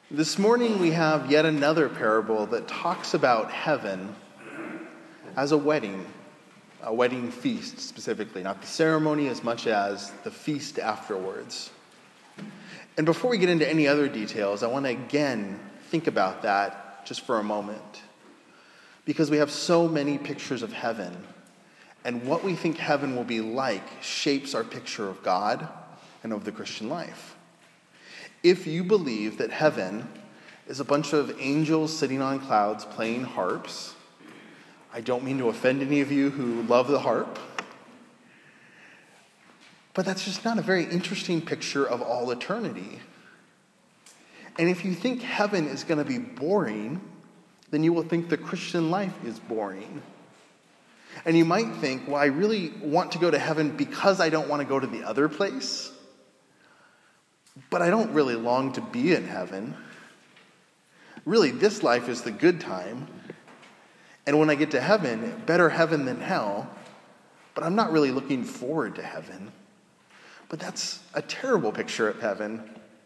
This morning we have yet another parable that talks about heaven as a wedding feast specifically, not the ceremony as much as the feast afterwards. And before we get into any other details, I want to again think about that just for a moment. Because we have so many pictures of heaven, and what we think heaven will be like shapes our picture of God and of the Christian life. If you believe that heaven is a bunch of angels sitting on clouds playing harps, I don't mean to offend any of you who love the harp, but that's just not a very interesting picture of all eternity. And if you think heaven is going to be boring, then you will think the Christian life is boring. And you might think, well, I really want to go to heaven because I don't want to go to the other place. But I don't really long to be in heaven. Really, this life is the good time. And when I get to heaven, better heaven than hell. But I'm not really looking forward to heaven. But that's a terrible picture of heaven.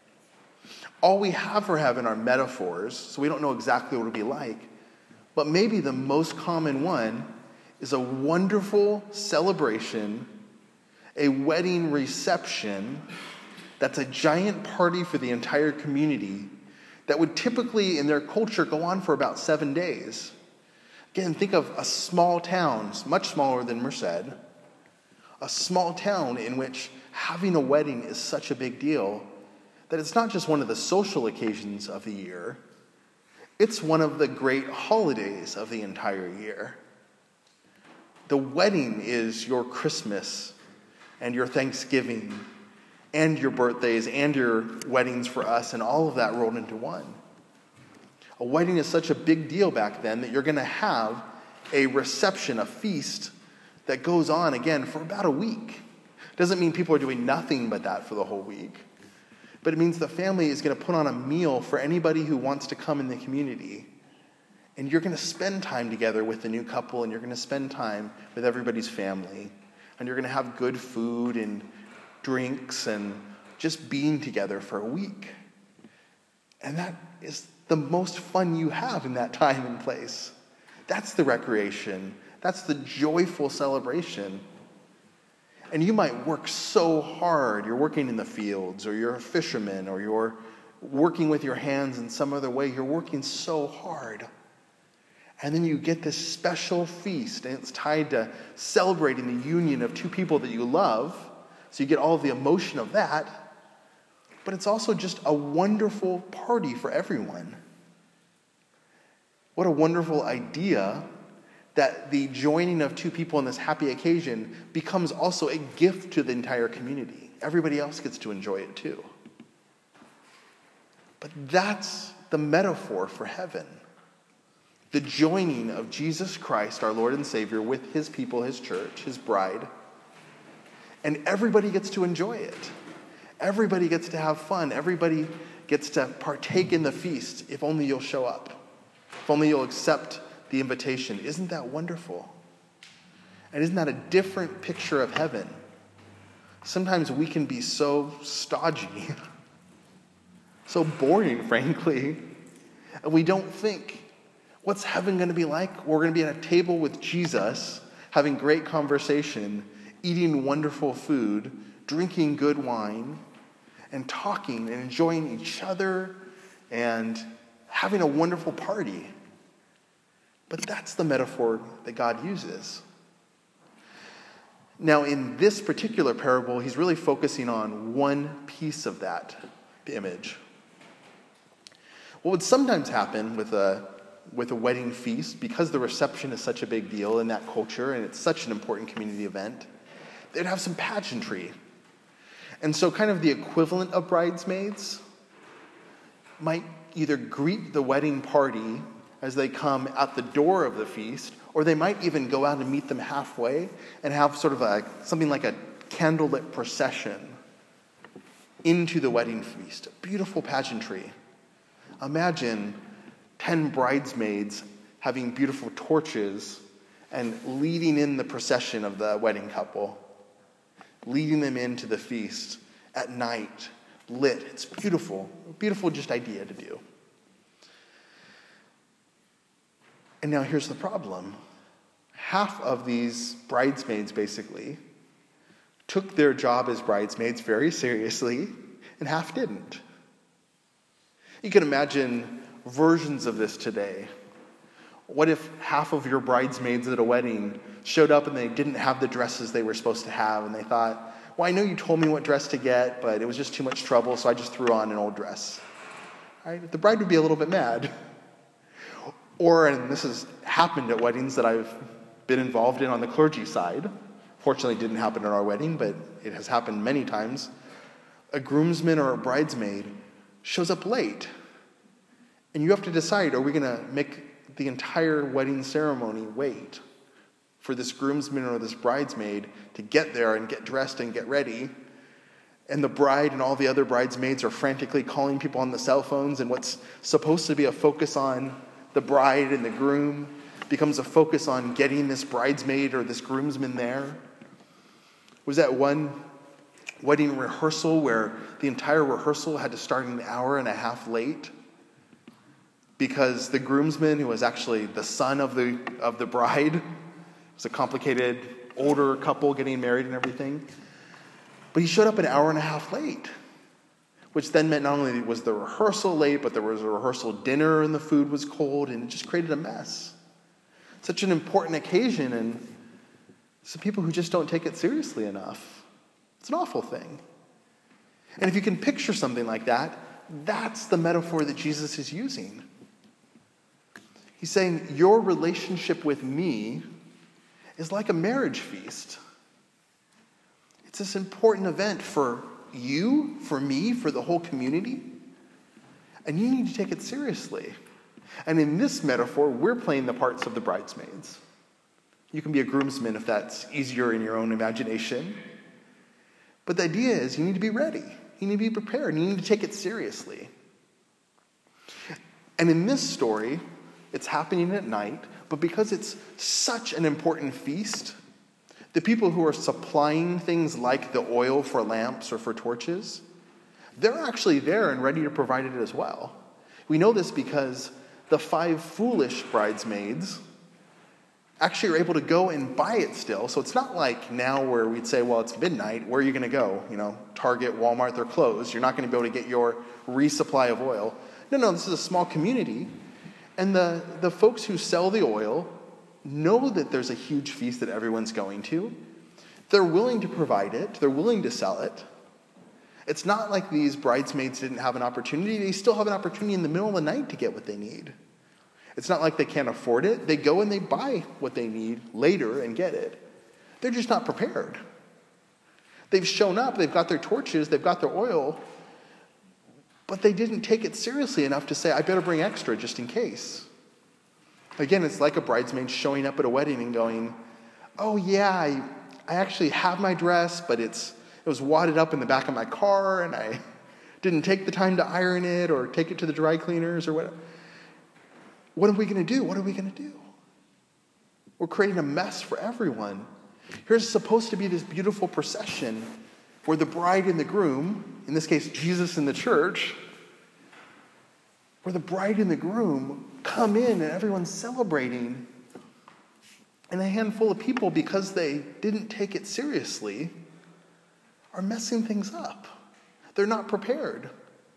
All we have for heaven are metaphors, so we don't know exactly what it'll be like. But maybe the most common one is a wonderful celebration, a wedding reception that's a giant party for the entire community that would typically, in their culture, go on for about 7 days. Again, think of a small town, much smaller than Merced, a small town in which having a wedding is such a big deal that it's not just one of the social occasions of the year, it's one of the great holidays of the entire year. The wedding is your Christmas and your Thanksgiving and your birthdays and your weddings for us, and all of that rolled into one. A wedding is such a big deal back then that you're going to have a reception, a feast that goes on again for about a week. Doesn't mean people are doing nothing but that for the whole week, but it means the family is going to put on a meal for anybody who wants to come in the community. And you're going to spend time together with the new couple, and you're going to spend time with everybody's family. And you're going to have good food and drinks and just being together for a week. And that is the most fun you have in that time and place. That's the recreation. That's the joyful celebration. And you might work so hard. You're working in the fields, or you're a fisherman, or you're working with your hands in some other way. You're working so hard. And then you get this special feast, and it's tied to celebrating the union of two people that you love. So you get all of the emotion of that. But it's also just a wonderful party for everyone. What a wonderful idea that the joining of two people in this happy occasion becomes also a gift to the entire community. Everybody else gets to enjoy it too. But that's the metaphor for heaven. The joining of Jesus Christ, our Lord and Savior, with his people, his church, his bride. And everybody gets to enjoy it. Everybody gets to have fun. Everybody gets to partake in the feast if only you'll show up. If only you'll accept the invitation. Isn't that wonderful? And isn't that a different picture of heaven? Sometimes we can be so stodgy, so boring, frankly, and we don't think, what's heaven going to be like? We're going to be at a table with Jesus, having great conversation, eating wonderful food, drinking good wine, and talking and enjoying each other and having a wonderful party. But that's the metaphor that God uses. Now, in this particular parable, he's really focusing on one piece of that image. What would sometimes happen with a wedding feast, because the reception is such a big deal in that culture and it's such an important community event, they'd have some pageantry. And so kind of the equivalent of bridesmaids might either greet the wedding party as they come at the door of the feast, or they might even go out and meet them halfway and have sort of something like a candlelit procession into the wedding feast. A beautiful pageantry. Imagine 10 bridesmaids having beautiful torches and leading in the procession of the wedding couple, leading them into the feast at night, lit. It's beautiful. Beautiful just idea to do. And now here's the problem. Half of these bridesmaids, basically, took their job as bridesmaids very seriously, and half didn't. You can imagine versions of this today. What if half of your bridesmaids at a wedding showed up and they didn't have the dresses they were supposed to have, and they thought, well, I know you told me what dress to get, but it was just too much trouble, so I just threw on an old dress. Right? The bride would be a little bit mad. Or, and this has happened at weddings that I've been involved in on the clergy side. Fortunately, it didn't happen at our wedding, but it has happened many times. A groomsman or a bridesmaid shows up late, and you have to decide, are we going to make the entire wedding ceremony wait for this groomsman or this bridesmaid to get there and get dressed and get ready? And the bride and all the other bridesmaids are frantically calling people on the cell phones, and what's supposed to be a focus on the bride and the groom becomes a focus on getting this bridesmaid or this groomsman there. Was that one wedding rehearsal where the entire rehearsal had to start an hour and a half late because the groomsman, who was actually the son of the bride, it was a complicated older couple getting married and everything, but he showed up an hour and a half late, which then meant not only was the rehearsal late, but there was a rehearsal dinner and the food was cold, and it just created a mess. Such an important occasion, and some people who just don't take it seriously enough. It's an awful thing. And if you can picture something like that, that's the metaphor that Jesus is using. He's saying, your relationship with me is like a marriage feast. It's this important event for you, for me, for the whole community. And you need to take it seriously. And in this metaphor, we're playing the parts of the bridesmaids. You can be a groomsman if that's easier in your own imagination. But the idea is you need to be ready. You need to be prepared. You need to take it seriously. And in this story, it's happening at night, but because it's such an important feast, the people who are supplying things like the oil for lamps or for torches, they're actually there and ready to provide it as well. We know this because the 5 foolish bridesmaids actually are able to go and buy it still. So it's not like now where we'd say, well, it's midnight. Where are you going to go? Target, Walmart, they're closed. You're not going to be able to get your resupply of oil. No, this is a small community. And the folks who sell the oil know that there's a huge feast that everyone's going to. They're willing to provide it. They're willing to sell it. It's not like these bridesmaids didn't have an opportunity. They still have an opportunity in the middle of the night to get what they need. It's not like they can't afford it. They go and they buy what they need later and get it. They're just not prepared. They've shown up. They've got their torches. They've got their oil. But they didn't take it seriously enough to say, I better bring extra just in case. Again, it's like a bridesmaid showing up at a wedding and going, oh yeah, I actually have my dress, but it was wadded up in the back of my car, and I didn't take the time to iron it or take it to the dry cleaners or whatever. What are we going to do? What are we going to do? We're creating a mess for everyone. Here's supposed to be this beautiful procession where the bride and the groom, in this case Jesus and the church, where the bride and the groom come in and everyone's celebrating. And a handful of people, because they didn't take it seriously, are messing things up. They're not prepared.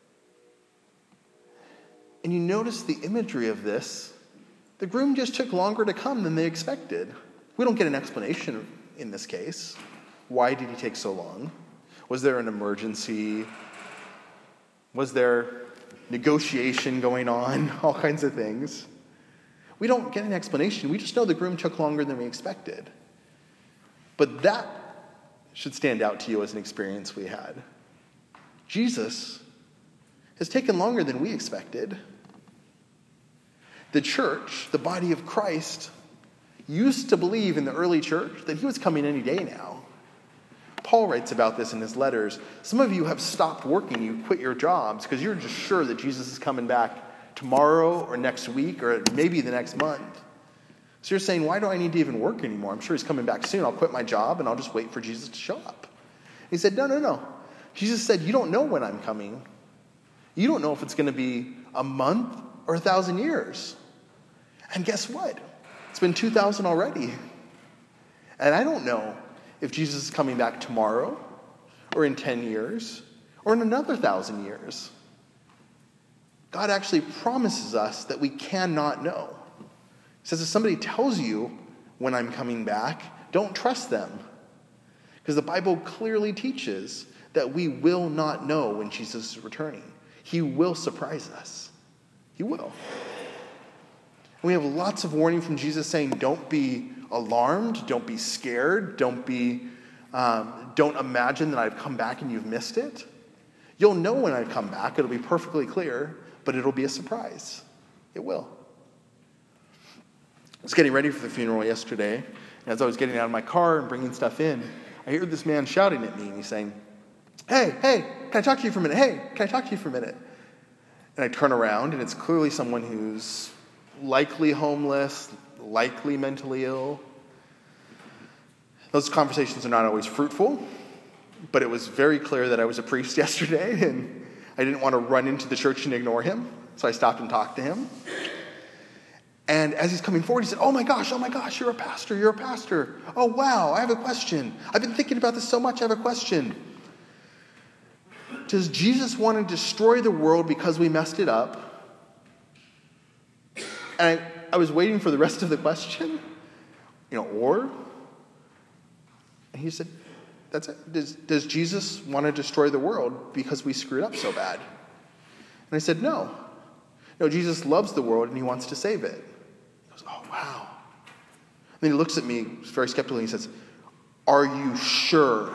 And you notice the imagery of this. The groom just took longer to come than they expected. We don't get an explanation in this case. Why did he take so long? Was there an emergency? Was there negotiation going on? All kinds of things. We don't get an explanation. We just know the groom took longer than we expected. But that should stand out to you as an experience we had. Jesus has taken longer than we expected. The church, the body of Christ, used to believe in the early church that he was coming any day now. Paul writes about this in his letters. Some of you have stopped working. You quit your jobs because you're just sure that Jesus is coming back tomorrow or next week or maybe the next month. So you're saying, why do I need to even work anymore? I'm sure he's coming back soon. I'll quit my job and I'll just wait for Jesus to show up. He said, no. Jesus said, you don't know when I'm coming. You don't know if it's going to be a month or 1,000 years. And guess what? It's been 2,000 already. And I don't know if Jesus is coming back tomorrow or in 10 years or in another 1,000 years. God actually promises us that we cannot know. He says if somebody tells you when I'm coming back, don't trust them. Because the Bible clearly teaches that we will not know when Jesus is returning. He will surprise us. He will. We have lots of warning from Jesus saying, don't be alarmed, don't be scared, don't imagine that I've come back and you've missed it. You'll know when I come back. It'll be perfectly clear, but it'll be a surprise. It will. I was getting ready for the funeral yesterday, and as I was getting out of my car and bringing stuff in, I heard this man shouting at me, and he's saying, hey, can I talk to you for a minute? Hey, can I talk to you for a minute? And I turn around, and it's clearly someone who's likely homeless, likely mentally ill. Those conversations are not always fruitful, but it was very clear that I was a priest yesterday, and I didn't want to run into the church and ignore him, so I stopped and talked to him. And as he's coming forward, he said, oh my gosh, you're a pastor. Oh wow, I have a question. I've been thinking about this so much, I have a question. Does Jesus want to destroy the world because we messed it up? And I was waiting for the rest of the question, or? And he said, that's it. Does Jesus want to destroy the world because we screwed up so bad? And I said, no. No, Jesus loves the world and he wants to save it. He goes, oh, wow. And then he looks at me very skeptically and he says, are you sure?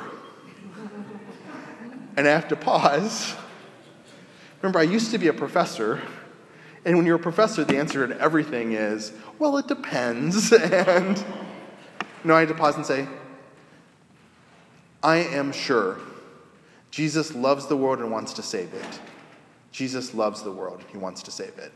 And I have to pause. Remember, I used to be a professor. And when you're a professor, the answer to everything is, well, it depends. And I had to pause and say, I am sure Jesus loves the world and wants to save it. Jesus loves the world. He wants to save it.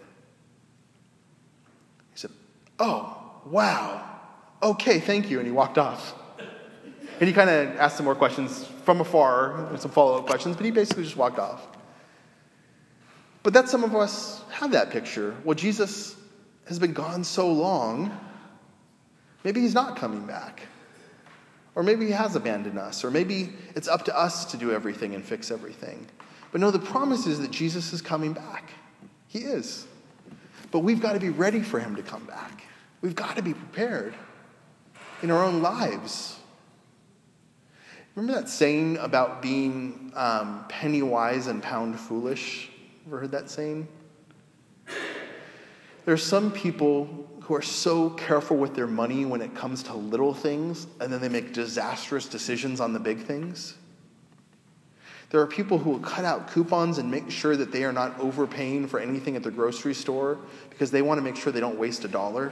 He said, oh, wow. Okay, thank you. And he walked off. And he kind of asked some more questions from afar, some follow-up questions, but he basically just walked off. But that some of us have that picture. Well, Jesus has been gone so long, maybe he's not coming back. Or maybe he has abandoned us. Or maybe it's up to us to do everything and fix everything. But no, the promise is that Jesus is coming back. He is. But we've got to be ready for him to come back. We've got to be prepared in our own lives. Remember that saying about being penny wise and pound foolish? Ever heard that saying? There are some people who are so careful with their money when it comes to little things, and then they make disastrous decisions on the big things. There are people who will cut out coupons and make sure that they are not overpaying for anything at the grocery store because they want to make sure they don't waste $1.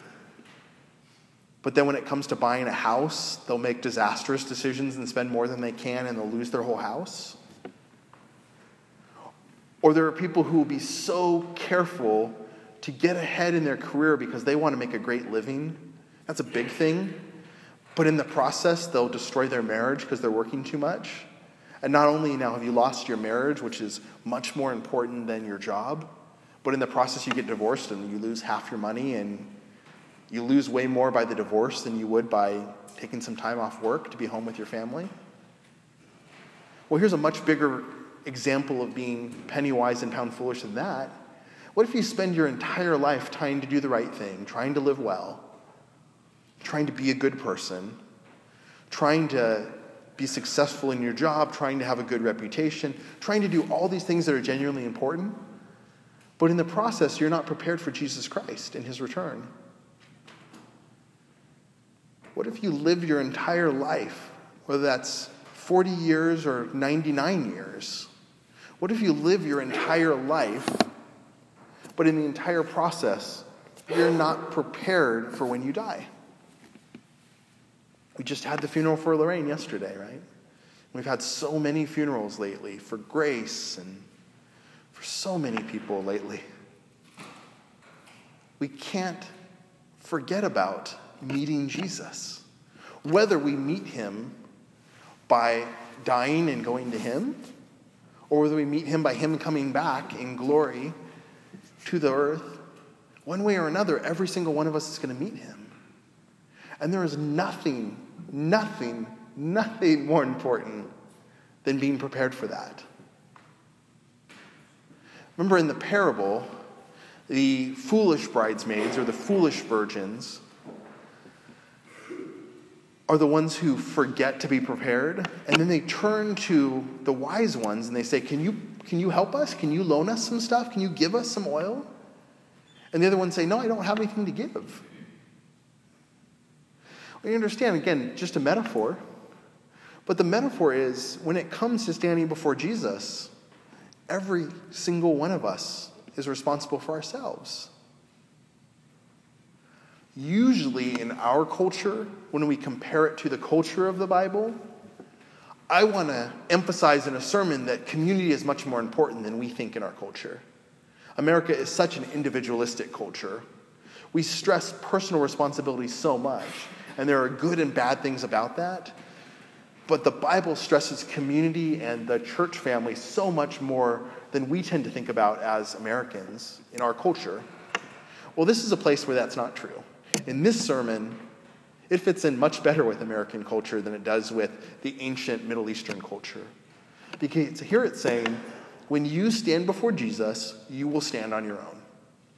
But then when it comes to buying a house, they'll make disastrous decisions and spend more than they can, and they'll lose their whole house. Or there are people who will be so careful to get ahead in their career because they want to make a great living. That's a big thing. But in the process, they'll destroy their marriage because they're working too much. And not only now have you lost your marriage, which is much more important than your job, but in the process you get divorced and you lose half your money, and you lose way more by the divorce than you would by taking some time off work to be home with your family. Well, here's a much bigger example of being penny wise and pound foolish than that. What if you spend your entire life trying to do the right thing, trying to live well, trying to be a good person, trying to be successful in your job, trying to have a good reputation, trying to do all these things that are genuinely important, but in the process, you're not prepared for Jesus Christ and his return? What if you live your entire life, whether that's 40 years or 99 years? What if you live your entire life, but in the entire process, you're not prepared for when you die? We just had the funeral for Lorraine yesterday, right? We've had so many funerals lately for Grace and for so many people lately. We can't forget about meeting Jesus. Whether we meet him by dying and going to him, or whether we meet him by him coming back in glory to the earth, One way or another, every single one of us is going to meet him. And there is nothing more important than being prepared for that. Remember in the parable, the foolish bridesmaids or the foolish virgins are the ones who forget to be prepared, and then they turn to the wise ones and they say, can you help us? Can you loan us some stuff? Can you give us some oil? And the other ones say, no, I don't have anything to give. Well, you understand, again, just a metaphor. But the metaphor is, when it comes to standing before Jesus, every single one of us is responsible for ourselves. Usually in our culture, when we compare it to the culture of the Bible, I want to emphasize in a sermon that community is much more important than we think in our culture. America is such an individualistic culture. We stress personal responsibility so much, and there are good and bad things about that. But the Bible stresses community and the church family so much more than we tend to think about as Americans in our culture. Well, this is a place where that's not true. In this sermon, it fits in much better with American culture than it does with the ancient Middle Eastern culture. Because here it's saying, when you stand before Jesus, you will stand on your own.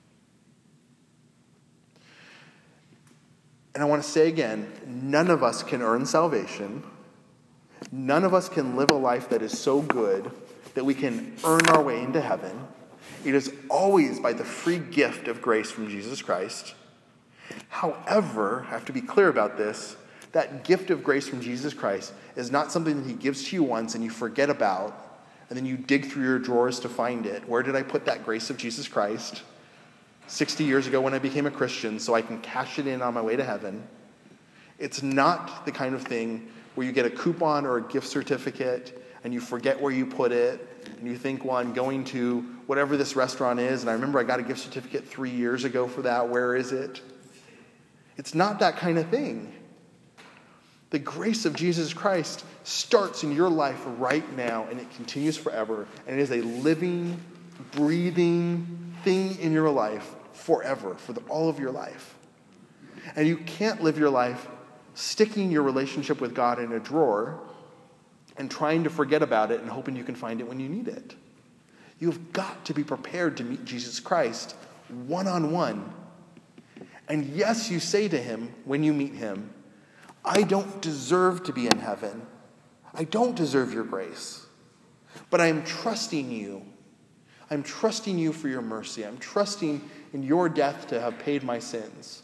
And I want to say again, none of us can earn salvation. None of us can live a life that is so good that we can earn our way into heaven. It is always by the free gift of grace from Jesus Christ. However, I have to be clear about this, that gift of grace from Jesus Christ is not something that he gives to you once and you forget about, and then you dig through your drawers to find it. Where did I put that grace of Jesus Christ 60 years ago when I became a Christian so I can cash it in on my way to heaven? It's not the kind of thing where you get a coupon or a gift certificate and you forget where you put it, and you think, well, I'm going to whatever this restaurant is, and I remember I got a gift certificate 3 years ago for that. Where is it? It's not that kind of thing. The grace of Jesus Christ starts in your life right now, and it continues forever, and it is a living, breathing thing in your life forever, for all of your life. And you can't live your life sticking your relationship with God in a drawer and trying to forget about it and hoping you can find it when you need it. You've got to be prepared to meet Jesus Christ one-on-one. And yes, you say to him when you meet him, I don't deserve to be in heaven. I don't deserve your grace. But I am trusting you. I'm trusting you for your mercy. I'm trusting in your death to have paid my sins.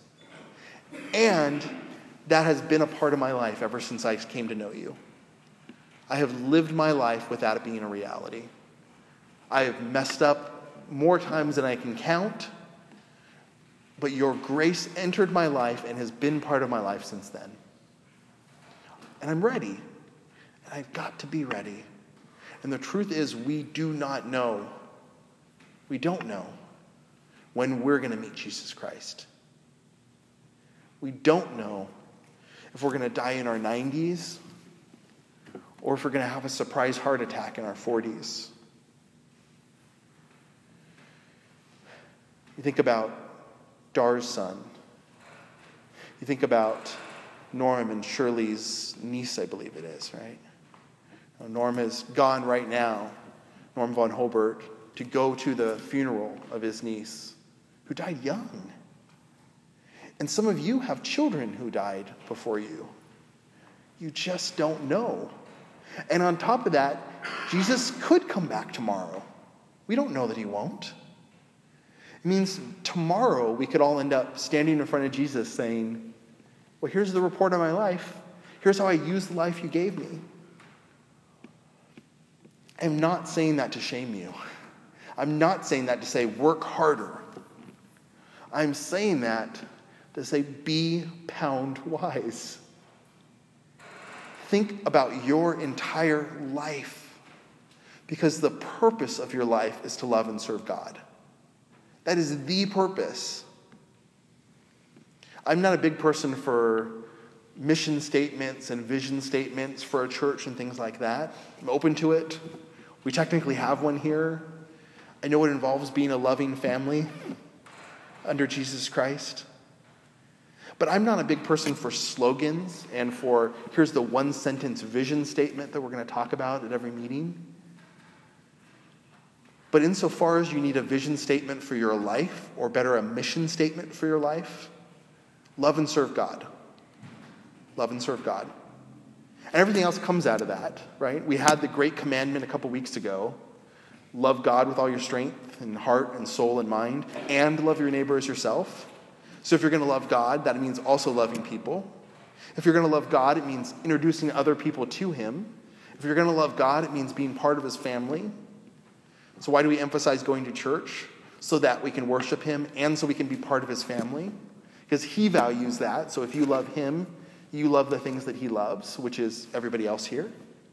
And that has been a part of my life ever since I came to know you. I have lived my life without it being a reality. I have messed up more times than I can count. But your grace entered my life and has been part of my life since then. And I'm ready. And I've got to be ready. And the truth is, we do not know. We don't know when we're going to meet Jesus Christ. We don't know if we're going to die in our 90s or if we're going to have a surprise heart attack in our 40s. You think about Dar's son. You think about Norm and Shirley's niece, I believe it is, right? Norm is gone right now, Norm von Holbert, to go to the funeral of his niece, who died young. And some of you have children who died before you. You just don't know. And on top of that, Jesus could come back tomorrow. We don't know that he won't. It means tomorrow we could all end up standing in front of Jesus saying, well, here's the report of my life. Here's how I used the life you gave me. I'm not saying that to shame you. I'm not saying that to say work harder. I'm saying that to say be pound wise. Think about your entire life, because the purpose of your life is to love and serve God. That is the purpose. I'm not a big person for mission statements and vision statements for a church and things like that. I'm open to it. We technically have one here. I know it involves being a loving family. under Jesus Christ. But I'm not a big person for slogans and for here's the one-sentence vision statement that we're going to talk about at every meeting. But insofar as you need a vision statement for your life, or better, a mission statement for your life, love and serve God. Love and serve God. And everything else comes out of that, right? We had the great commandment a couple weeks ago. Love God with all your strength and heart and soul and mind, and love your neighbor as yourself. So if you're going to love God, that means also loving people. If you're going to love God, it means introducing other people to him. If you're going to love God, it means being part of his family. So why do we emphasize going to church? So that we can worship him and so we can be part of his family. Because he values that. So if you love him, you love the things that he loves, which is everybody else here.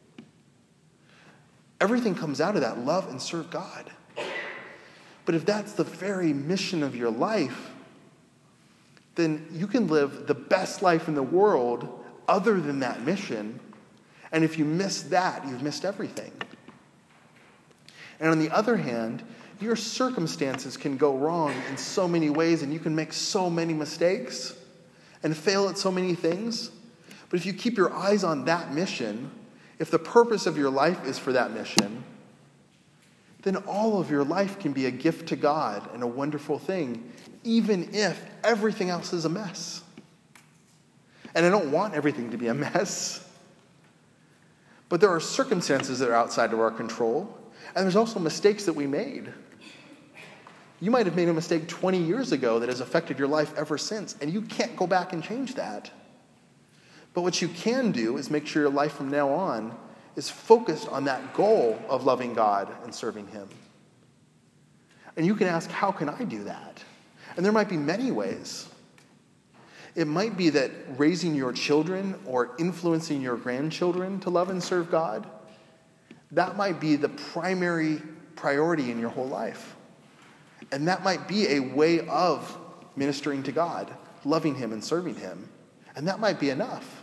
Everything comes out of that, love and serve God. But if that's the very mission of your life, then you can live the best life in the world other than that mission. And if you miss that, you've missed everything. And on the other hand, your circumstances can go wrong in so many ways, and you can make so many mistakes and fail at so many things. But if you keep your eyes on that mission, if the purpose of your life is for that mission, then all of your life can be a gift to God and a wonderful thing, even if everything else is a mess. And I don't want everything to be a mess. But there are circumstances that are outside of our control, and there's also mistakes that we made. You might have made a mistake 20 years ago that has affected your life ever since, and you can't go back and change that. But what you can do is make sure your life from now on is focused on that goal of loving God and serving him. And you can ask, how can I do that? And there might be many ways. It might be that raising your children or influencing your grandchildren to love and serve God, that might be the primary priority in your whole life. And that might be a way of ministering to God, loving him and serving him. And that might be enough.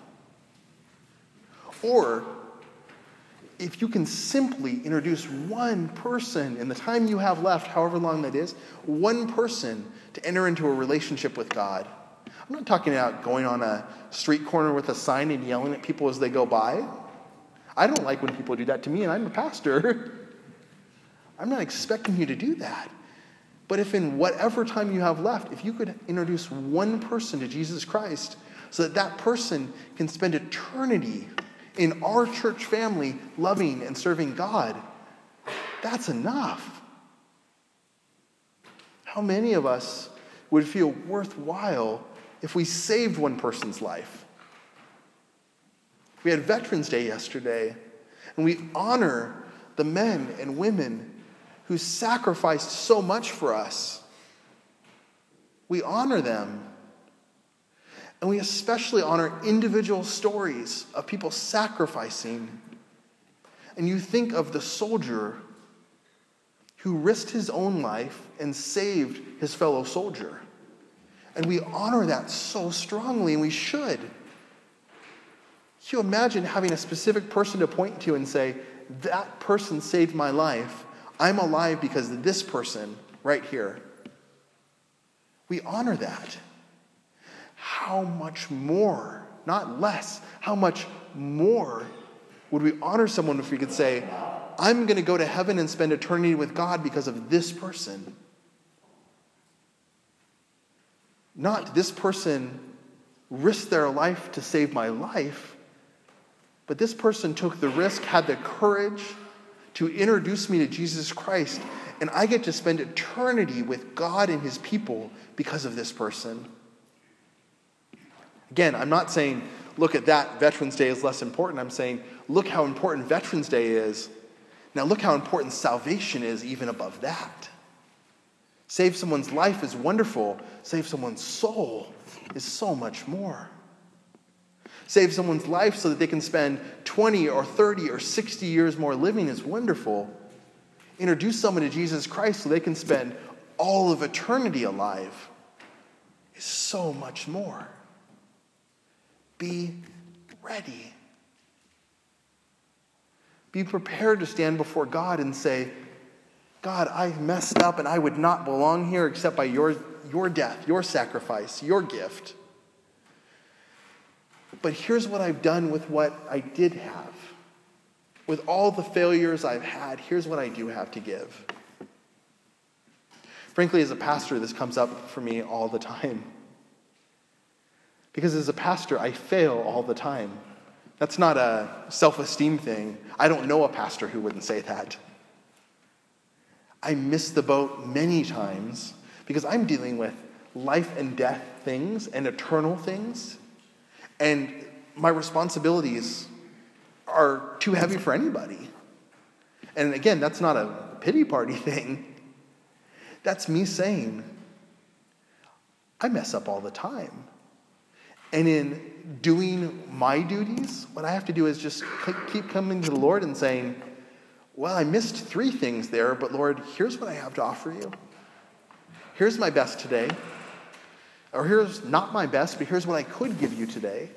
Or if you can simply introduce one person in the time you have left, however long that is, one person to enter into a relationship with God. I'm not talking about going on a street corner with a sign and yelling at people as they go by. I don't like when people do that to me, and I'm a pastor. I'm not expecting you to do that. But if in whatever time you have left, if you could introduce one person to Jesus Christ so that that person can spend eternity in our church family loving and serving God, that's enough. How many of us would feel worthwhile if we saved one person's life? We had Veterans Day yesterday, and we honor the men and women who sacrificed so much for us. We honor them. And we especially honor individual stories of people sacrificing. And you think of the soldier who risked his own life and saved his fellow soldier. And we honor that so strongly, and we should. Can you imagine having a specific person to point to and say, that person saved my life. I'm alive because of this person right here. We honor that. How much more, not less, how much more would we honor someone if we could say, I'm going to go to heaven and spend eternity with God because of this person? Not this person risked their life to save my life, but this person took the risk, had the courage to introduce me to Jesus Christ, and I get to spend eternity with God and his people because of this person. Again, I'm not saying, look at that, Veterans Day is less important. I'm saying, look how important Veterans Day is. Now look how important salvation is even above that. Save someone's life is wonderful. Save someone's soul is so much more. Save someone's life so that they can spend 20 or 30 or 60 years more living is wonderful. Introduce someone to Jesus Christ so they can spend all of eternity alive is so much more. Be ready. Be prepared to stand before God and say, God, I've messed up and I would not belong here except by your your death, your sacrifice, your gift. But here's what I've done with what I did have. With all the failures I've had, here's what I do have to give. Frankly, as a pastor, this comes up for me all the time. Because as a pastor, I fail all the time. That's not a self-esteem thing. I don't know a pastor who wouldn't say that. I miss the boat many times because I'm dealing with life and death things and eternal things. And my responsibilities are too heavy for anybody. And again, that's not a pity party thing. That's me saying, I mess up all the time. And in doing my duties, what I have to do is just keep coming to the Lord and saying, well, I missed 3 things there, but Lord, here's what I have to offer you. Here's my best today. Or here's not my best, but here's what I could give you today.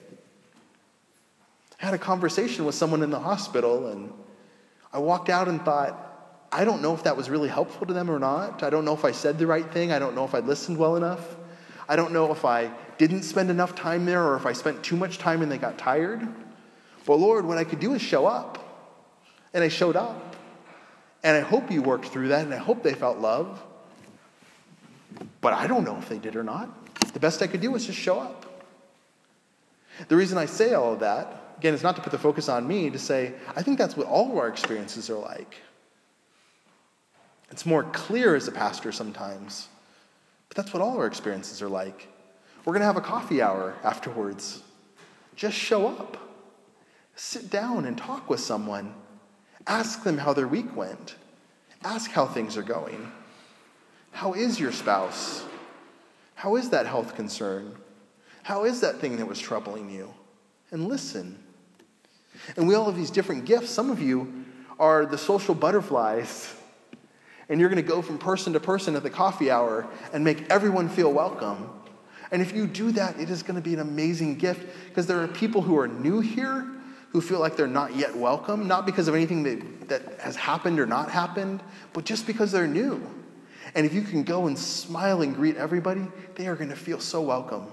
I had a conversation with someone in the hospital, and I walked out and thought, I don't know if that was really helpful to them or not. I don't know if I said the right thing. I don't know if I listened well enough. I don't know if I didn't spend enough time there or if I spent too much time and they got tired. But Lord, what I could do is show up. And I showed up. And I hope you worked through that, and I hope they felt love. But I don't know if they did or not. The best I could do was just show up. The reason I say all of that, again, is not to put the focus on me, to say, I think that's what all of our experiences are like. It's more clear as a pastor sometimes, but that's what all our experiences are like. We're going to have a coffee hour afterwards. Just show up. Sit down and talk with someone. Ask them how their week went. Ask how things are going. How is your spouse? How is that health concern? How is that thing that was troubling you? And listen. And we all have these different gifts. Some of you are the social butterflies, and you're going to go from person to person at the coffee hour and make everyone feel welcome. And if you do that, it is going to be an amazing gift, because there are people who are new here who feel like they're not yet welcome, not because of anything that has happened or not happened, but just because they're new. And if you can go and smile and greet everybody, they are going to feel so welcome.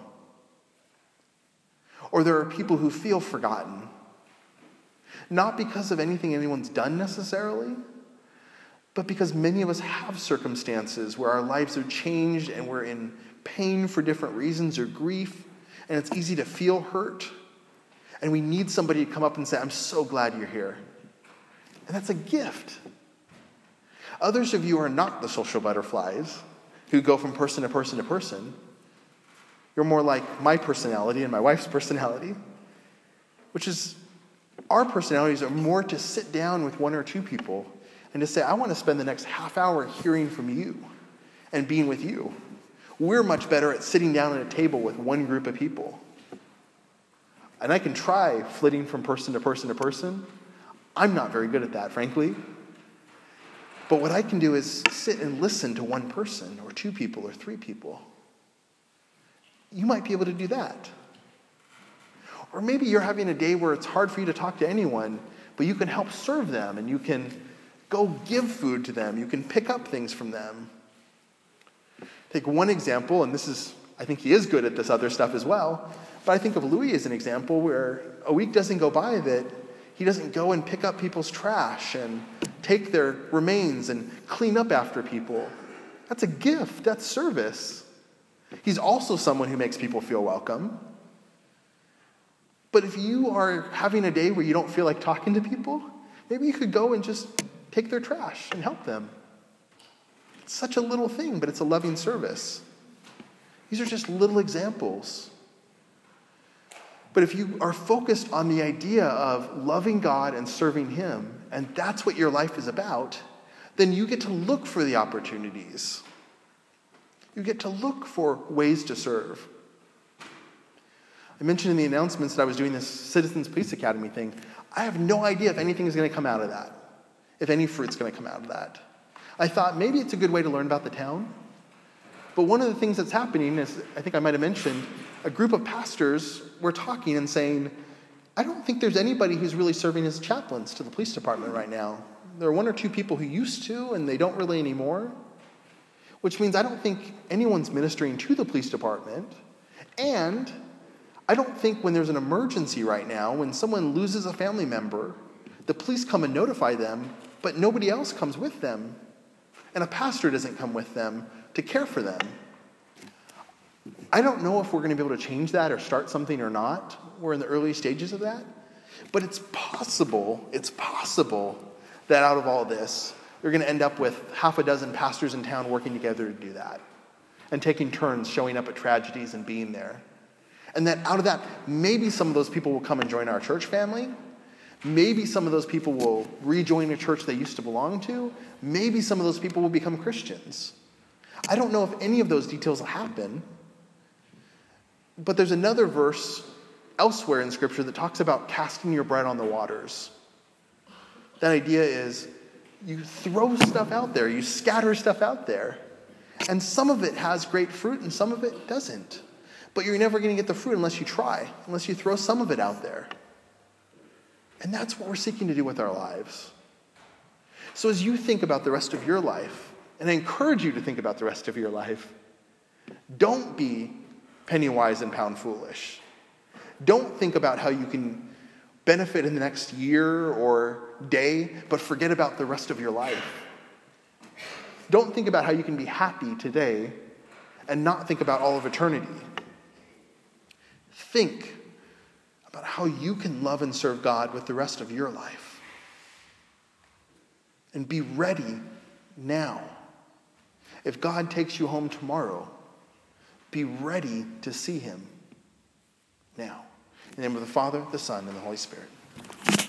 Or there are people who feel forgotten, not because of anything anyone's done necessarily, but because many of us have circumstances where our lives are changed and we're in pain for different reasons or grief, and it's easy to feel hurt. And we need somebody to come up and say, I'm so glad you're here. And that's a gift. Others of you are not the social butterflies who go from person to person to person. You're more like my personality and my wife's personality, which is our personalities are more to sit down with 1 or 2 people and to say, I want to spend the next half hour hearing from you and being with you. We're much better at sitting down at a table with one group of people. And I can try flitting from person to person to person. I'm not very good at that, frankly. But what I can do is sit and listen to 1 person or 2 people or 3 people. You might be able to do that. Or maybe you're having a day where it's hard for you to talk to anyone, but you can help serve them and you can go give food to them. You can pick up things from them. Take one example, and I think he is good at this other stuff as well, but I think of Louis as an example where a week doesn't go by that he doesn't go and pick up people's trash and take their remains and clean up after people. That's a gift. That's service. He's also someone who makes people feel welcome. But if you are having a day where you don't feel like talking to people, maybe you could go and just take their trash and help them. It's such a little thing, but it's a loving service. These are just little examples. But if you are focused on the idea of loving God and serving Him, and that's what your life is about, then you get to look for the opportunities. You get to look for ways to serve. I mentioned in the announcements that I was doing this Citizens Police Academy thing. I have no idea if anything is going to come out of that, if any fruit's going to come out of that. I thought maybe it's a good way to learn about the town. But one of the things that's happening is, I think I might have mentioned, a group of pastors were talking and saying, I don't think there's anybody who's really serving as chaplains to the police department right now. There are 1 or 2 people who used to, and they don't really anymore. which means I don't think anyone's ministering to the police department. And I don't think when there's an emergency right now, when someone loses a family member, the police come and notify them, but nobody else comes with them. And a pastor doesn't come with them to care for them. I don't know if we're going to be able to change that or start something or not. We're in the early stages of that. But it's possible that out of all this, you're going to end up with half a dozen pastors in town working together to do that and taking turns showing up at tragedies and being there. And that out of that, maybe some of those people will come and join our church family. Maybe some of those people will rejoin a church they used to belong to. Maybe some of those people will become Christians. I don't know if any of those details will happen. But there's another verse elsewhere in Scripture that talks about casting your bread on the waters. That idea is you throw stuff out there, you scatter stuff out there, and some of it has great fruit and some of it doesn't. But you're never going to get the fruit unless you try, unless you throw some of it out there. And that's what we're seeking to do with our lives. So as you think about the rest of your life, and I encourage you to think about the rest of your life, don't be penny wise and pound foolish. Don't think about how you can benefit in the next year or day, but forget about the rest of your life. Don't think about how you can be happy today and not think about all of eternity. Think about how you can love and serve God with the rest of your life. And be ready now. If God takes you home tomorrow, be ready to see him now. In the name of the Father, the Son, and the Holy Spirit.